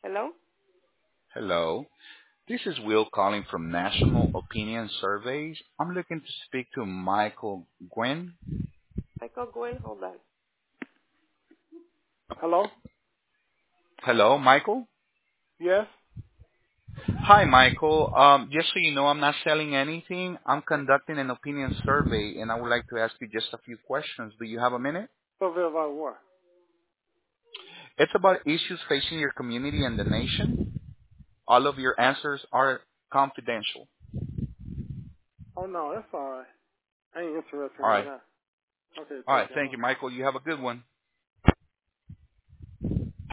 Hello? Hello. This is Will calling from National Opinion Surveys. I'm looking to speak to Michael Gwynn. Michael Gwen, hold on. Hello? Hello, Michael? Yes? Hi, Michael. Just so you know, I'm not selling anything. I'm conducting an opinion survey, and I would like to ask you just a few questions. Do you have a minute? Survey about what? It's about issues facing your community and the nation. All of your answers are confidential. Oh, no, that's all right. I ain't interested All right right. now. Okay, All right. thank you. Thank you, Michael. You have a good one.